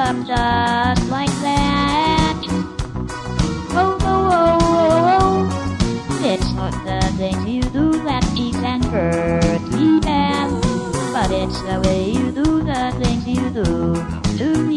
up just like that. Oh, oh, oh, oh, oh. It's not the things you do that even hurt me bad, but it's the way you do the things you do to me.